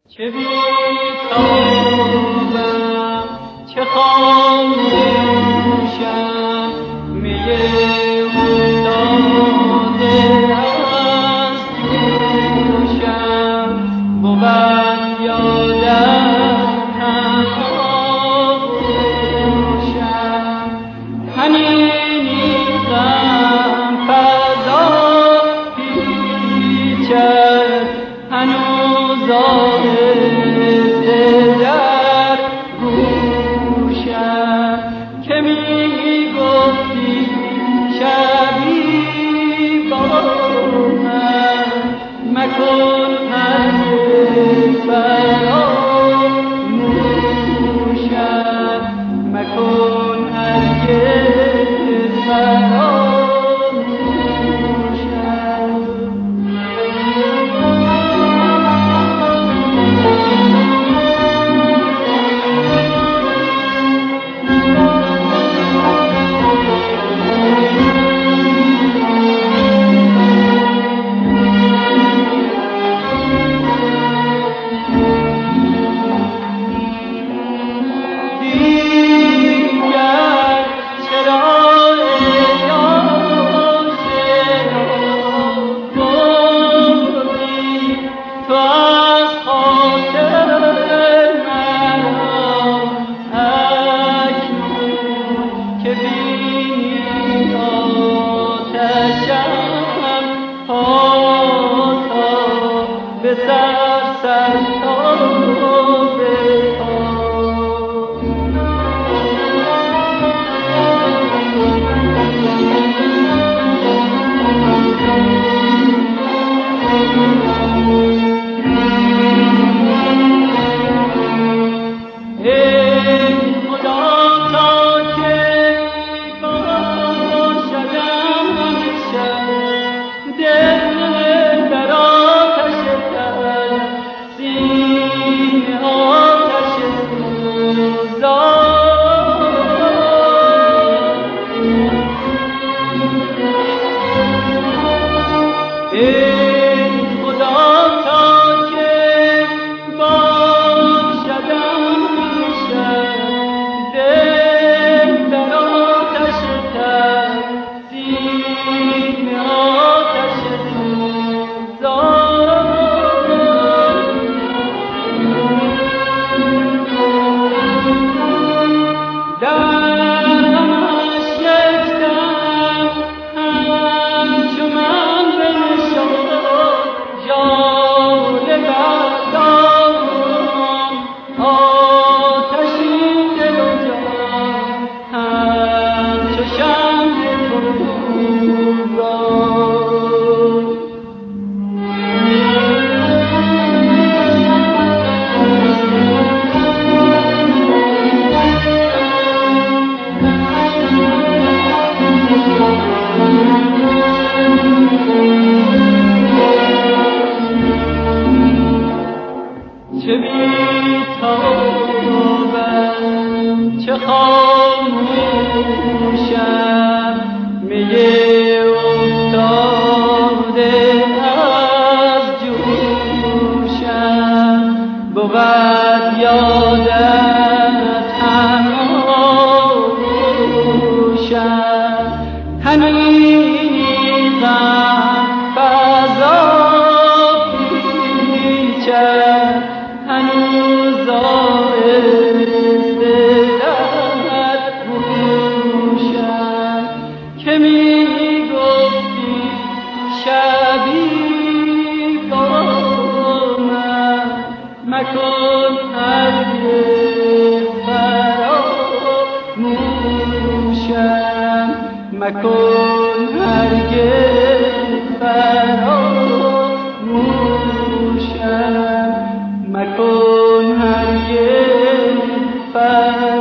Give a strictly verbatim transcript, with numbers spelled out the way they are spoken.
چه بی‌تابم چه خاموشم می افتاده از جوشم بود یادم هماشم حنینی غم فضا پیچد هنوز آهسته در گوشم که می گفتی شبی با من مکن هرگز فراموشم مکن هرگز فراموشم به سر سر تا به پا ای خدا تا که باشدم همیشه دل در آتش تن سینه آتش سوزان ای خدا تا که باشدم همیشه دل در آتش تن سینه آتش سوزان در غمش یک دم همچو من بنشان ژاله بردارم آتشین دل و جان همچو شمع فروزان چه بی‌تابم چه خاموشم می افتاده از جوشم بود یادت هماشم حنینی غم فضا پیچد هنوز آهسته در گوشم که می گفتی شبی با من مکن هرگز فراموشم مکن هرگز فراموشم مکن هرگز فراموشم